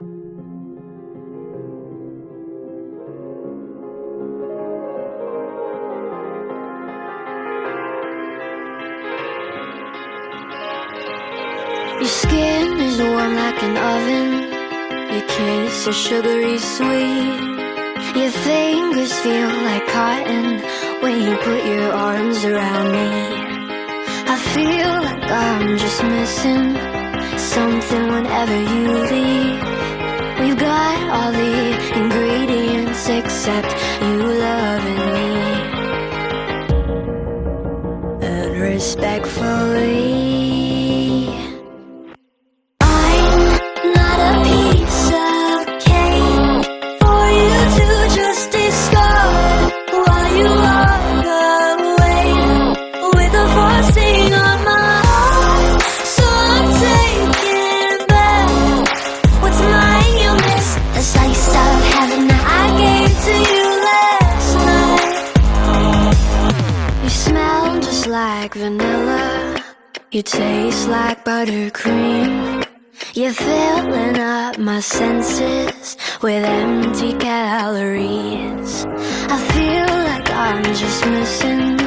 Your skin is warm like an oven. Your kiss is sugary sweet. Your fingers feel like cotton when you put your arms around me. I feel like I'm just missing something whenever you leave. We've got all the ingredients except you loving me. And respectfully, like vanilla, you taste like buttercream. You're filling up my senses with empty calories. I feel like I'm just missing